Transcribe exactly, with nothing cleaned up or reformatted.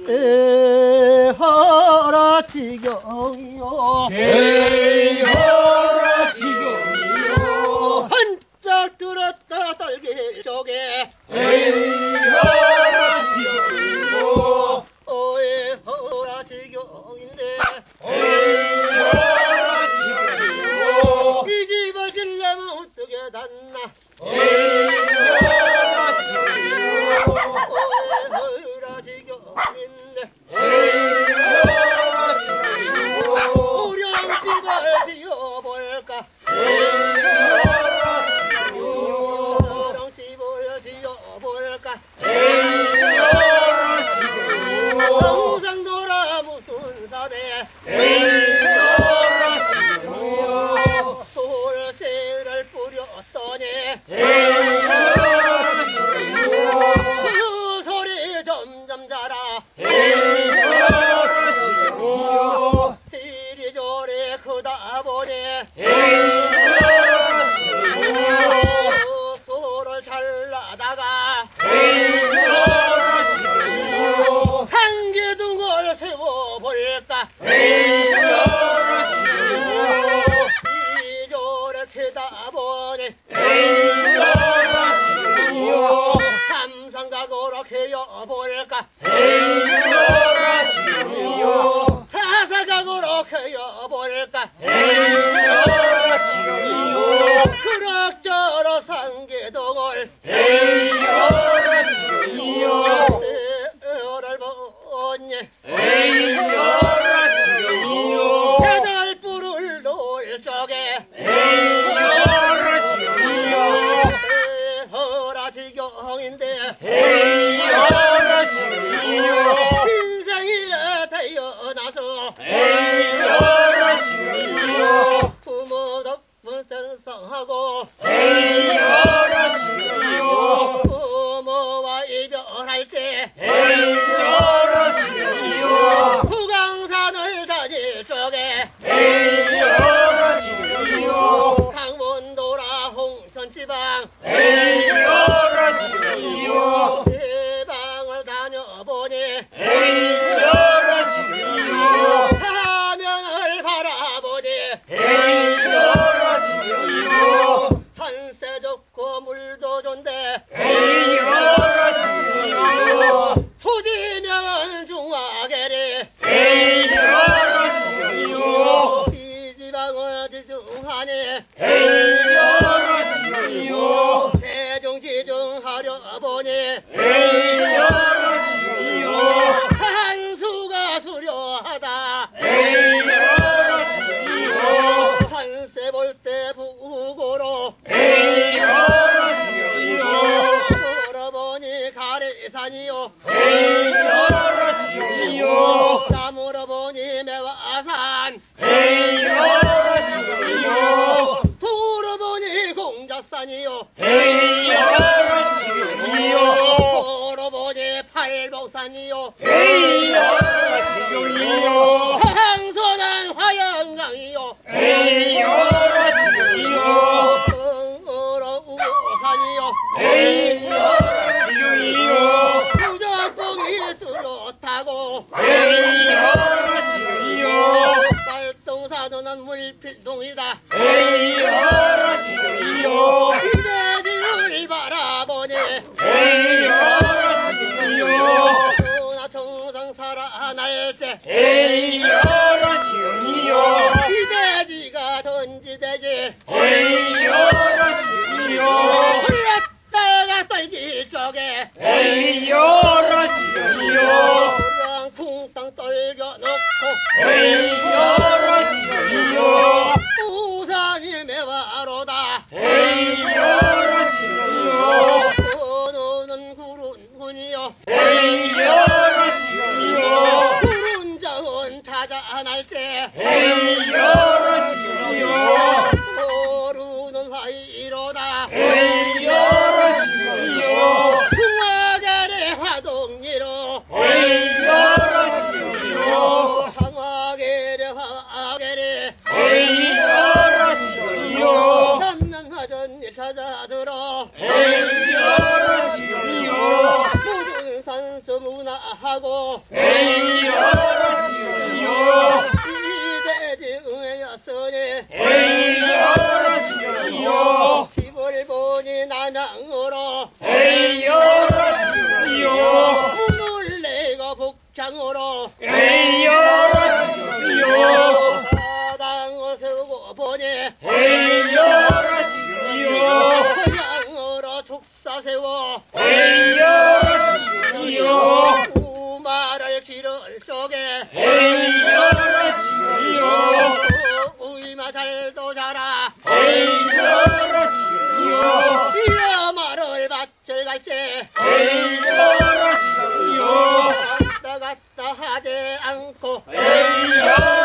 에허라 지경이요 에허라 지경이요 한짝 들었다 딸길 쪽에 에허라 지경이요 어에허라 지경인데 에허라 지경이요 이 집을 질려면 어떻게 닿나 에허라 지경이요 어에허라 지경인데 에허라 지경이요 우량집을 지어볼까 에허라 지경이요 우량집을 지어볼까 에허라 지경이요 항상 돌아 무슨 사대 에허라 지경이요 솔새를 뿌렸더니 에허라 지경이요 그 소리 점점 자라 에허라 지경이요 이리저리 크다 보니 에허라 지경이요 그 소를 잘라다가 에허라 지경이요 상기둥을 세워볼까 에허라 지경이요 이리저리 크다 보니 에허라 지경이요 삼상각으로 캐여볼까 에허라 지경이요 사사각으로 캐여볼까 에허라 지경이요 그럭저럭 상기둥을 에허라 지경이요 세월을 보니 에허라 지경이요 배달불을 놓을 적에 에허라 지경이요 에허라 지경인데 에허라 지경이요 인생이라 태어나서 에허라 지경이요 부모 덕분 생성하고 에허라 지경이요 부모와 이별할지 에허라 지경이요 후강산을 다닐 적에 에허라 지경이요 강원도라 홍천지방 에허라 지경이요 지방을 다녀보니 에허라 지경이요 사면을 바라보니 에허라 지경이요 산세 좋고 물도 좋은데 에허라 지경이요 소지명은 중화계리 에허라 지경이요 이 지방을 지중하니 에허라 지경이요 대중지중하려 보니 에허라 지경이요 한수가 수려하다 에허라 지경이요 산세 볼 때 부고로 에허라 지경이요 물어보니 가리산이요 에허라 지경이요 나무로 보니 매화산 에허라 지경이요 동으로 보니 공자산이요 에허라 지경이요 서로 보니 팔복산이요 에허라 지경이요 항소는 화영강이요 에허라 지경이요 동으로 우산이요 에허라 지경이요 무적봉이 뚜렷하고 에허라 지경이요 발동사도는 물필동이다 에허라 지경이요 이대지를 바라보니 에허라 지경이요 누나 정상 살아날지 에허라 지경이요 이대지가 던지대지 에허라 지경이요 흘렀다가 떨길 적에 에허라 지경이요 그냥 쿵땅 떨겨놓고 에허라 지경이요 우산이 매화로다 에허라 지경이요 너는 구run군이요 에허라 지경이요 구른 자원 찾아날지 에허라 지경이요 모르는 화이로다 에허라 지경이요 중화계의 화동리로 에허라 지경이요 상화계의 화계리 에허라 지경이요 남는 화전 일 찾아들어 에허라 지경이요 모든 산수 문화하고 하고 에이 열어지요 이대지 응였으니 에이 열어지요 집을 보니 남양으로 에이 열어지요 놀래가 북창으로 에이 열어지요 사당을 세우고 보니 에이 열어지요 고향으로 축사 세워 에이 열어지요 우마를 기를 쪽에 에이 열어지요 의마살도 자라 에이 열어지요 이어 말을 밭을 갈지 에이 열어지요 왔다 갔다 하지 않고 에이 열어지요